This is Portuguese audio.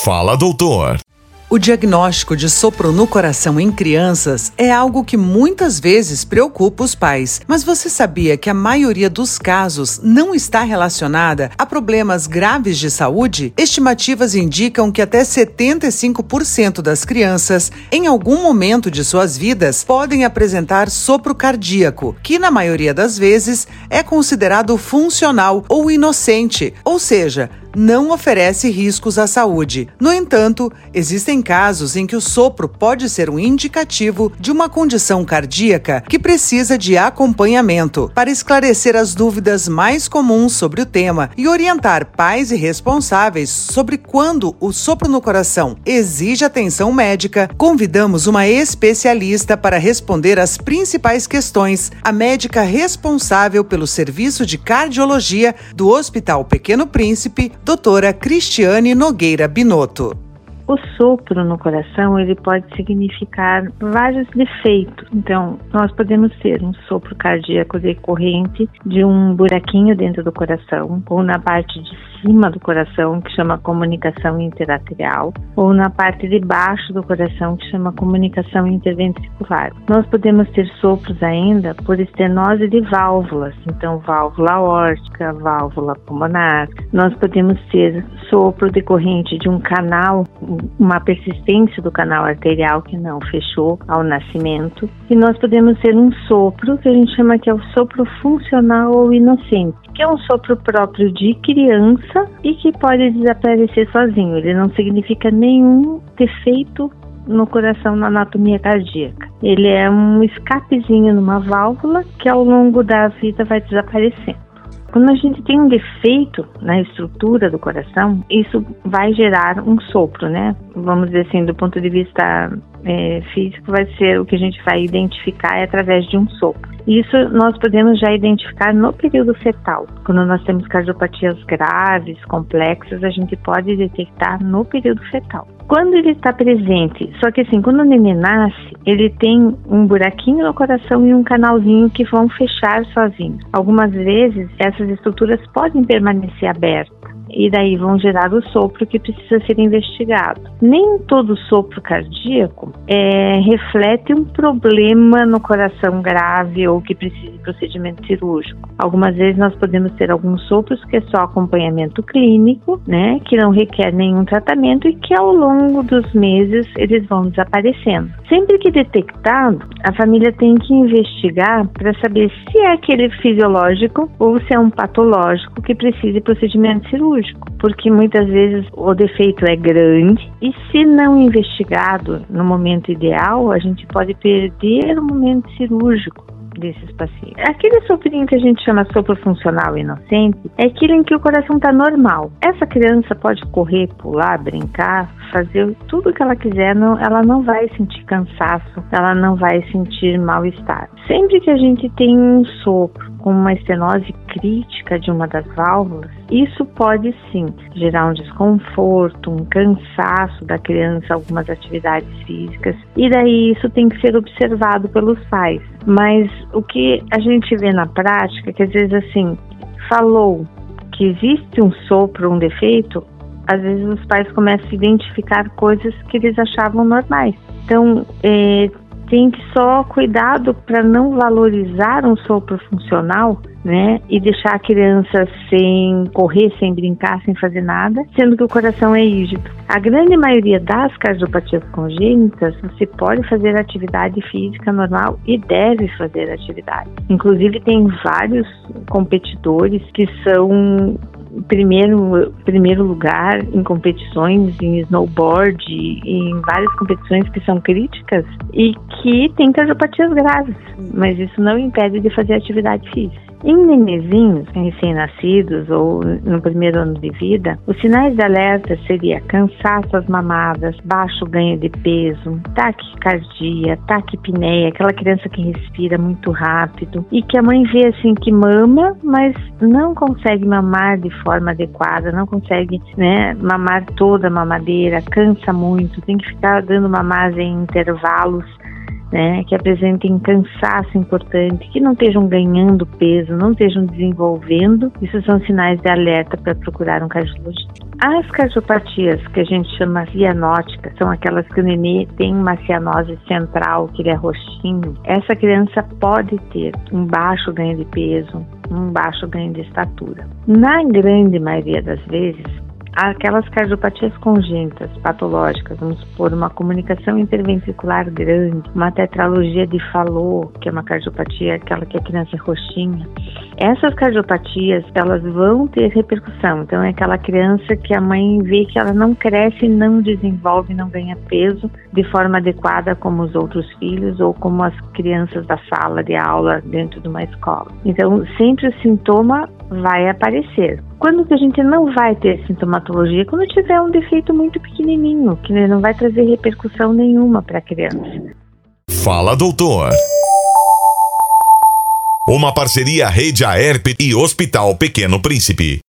Fala, doutor. O diagnóstico de sopro no coração em crianças é algo que muitas vezes preocupa os pais. Mas você sabia que a maioria dos casos não está relacionada a problemas graves de saúde? Estimativas indicam que até 75% das crianças, em algum momento de suas vidas, podem apresentar sopro cardíaco, que na maioria das vezes é considerado funcional ou inocente, ou seja, não oferece riscos à saúde. No entanto, existem casos em que o sopro pode ser um indicativo de uma condição cardíaca que precisa de acompanhamento. Para esclarecer as dúvidas mais comuns sobre o tema e orientar pais e responsáveis sobre quando o sopro no coração exige atenção médica, convidamos uma especialista para responder as principais questões, a médica responsável pelo serviço de cardiologia do Hospital Pequeno Príncipe, doutora Cristiane Nogueira Binotto. O sopro no coração, ele pode significar vários defeitos. Então, nós podemos ter um sopro cardíaco decorrente de um buraquinho dentro do coração, ou na parte de cima do coração, que chama comunicação interarterial, ou na parte de baixo do coração, que chama comunicação interventricular. Nós podemos ter sopros ainda por estenose de válvulas, então válvula aórtica, válvula pulmonar. Nós podemos ter sopro decorrente de um canal, uma persistência do canal arterial que não fechou ao nascimento. E nós podemos ter um sopro que a gente chama que é o sopro funcional ou inocente, que é um sopro próprio de criança e que pode desaparecer sozinho. Ele não significa nenhum defeito no coração, na anatomia cardíaca. Ele é um escapezinho numa válvula que ao longo da vida vai desaparecendo. Quando a gente tem um defeito na estrutura do coração, isso vai gerar um sopro, né? Vamos dizer assim, do ponto de vista físico, vai ser o que a gente vai identificar através de um sopro. Isso nós podemos já identificar no período fetal. Quando nós temos cardiopatias graves, complexas, a gente pode detectar no período fetal. Quando ele está presente, só que assim, quando o neném nasce, ele tem um buraquinho no coração e um canalzinho que vão fechar sozinhos. Algumas vezes, essas estruturas podem permanecer abertas e daí vão gerar o sopro que precisa ser investigado. Nem todo sopro cardíaco reflete um problema no coração grave ou que precise de procedimento cirúrgico. Algumas vezes nós podemos ter alguns sopros que é só acompanhamento clínico, né, que não requer nenhum tratamento e que ao longo dos meses eles vão desaparecendo. Sempre que detectado, a família tem que investigar para saber se é aquele fisiológico ou se é um patológico que precisa de procedimento cirúrgico, porque muitas vezes o defeito é grande e se não investigado no momento ideal, a gente pode perder o momento cirúrgico desses pacientes. Aquele soprinho que a gente chama sopro funcional inocente é aquele em que o coração está normal. Essa criança pode correr, pular, brincar, fazer tudo o que ela quiser, ela não vai sentir cansaço, ela não vai sentir mal-estar. Sempre que a gente tem um sopro com uma estenose crítica de uma das válvulas, isso pode sim gerar um desconforto, um cansaço da criança, algumas atividades físicas, e daí isso tem que ser observado pelos pais. Mas o que a gente vê na prática, que às vezes assim, falou que existe um sopro, um defeito, às vezes os pais começam a identificar coisas que eles achavam normais. Então, tem que só cuidado para não valorizar um sopro funcional, né, e deixar a criança sem correr, sem brincar, sem fazer nada, sendo que o coração é rígido. A grande maioria das cardiopatias congênitas, você pode fazer atividade física normal e deve fazer atividade. Inclusive, tem vários competidores que são primeiro lugar em competições, em snowboard, em várias competições que são críticas e que tem cardiopatias graves, mas isso não impede de fazer atividade física. Em nenenzinhos recém-nascidos ou no primeiro ano de vida, os sinais de alerta seria cansaço às mamadas, baixo ganho de peso, taquicardia, taquipneia, aquela criança que respira muito rápido e que a mãe vê assim que mama, mas não consegue mamar de forma adequada, não consegue, né, mamar toda a mamadeira, cansa muito, tem que ficar dando mamar em intervalos, né, que apresentem cansaço importante, que não estejam ganhando peso, não estejam desenvolvendo. Isso são sinais de alerta para procurar um cardiologista. As cardiopatias que a gente chama cianóticas, são aquelas que o nenê tem uma cianose central, que ele é roxinho. Essa criança pode ter um baixo ganho de peso, um baixo ganho de estatura. Na grande maioria das vezes, aquelas cardiopatias congênitas, patológicas, vamos supor, uma comunicação interventricular grande, uma tetralogia de Fallot, que é uma cardiopatia, aquela que a criança é roxinha. Essas cardiopatias, elas vão ter repercussão. Então, é aquela criança que a mãe vê que ela não cresce, não desenvolve, não ganha peso de forma adequada como os outros filhos ou como as crianças da sala de aula dentro de uma escola. Então, sempre o sintoma vai aparecer. Quando que a gente não vai ter sintomatologia? Quando tiver um defeito muito pequenininho, que não vai trazer repercussão nenhuma para a criança. Fala, doutor. Uma parceria Rede Aerp e Hospital Pequeno Príncipe.